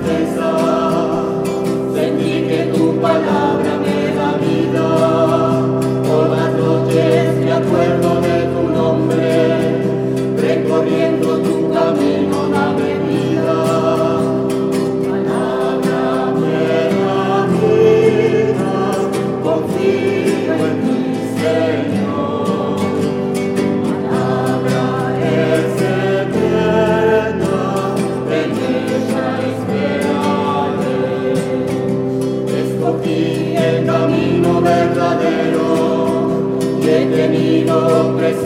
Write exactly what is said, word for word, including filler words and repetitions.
tristeza, sentí que tu palabra me da vida. Por las noches me acuerdo de tu nombre, recorriendo tu camino dame vida. Palabra me da vida, confío en ti, Señor. Palabra es eterna, en ella esperaré. Escogí el camino verdadero y he tenido presente